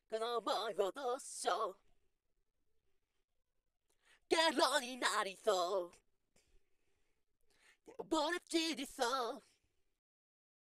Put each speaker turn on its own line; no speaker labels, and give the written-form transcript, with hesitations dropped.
この思いをどうしようゲロになりそう溺れ散りそう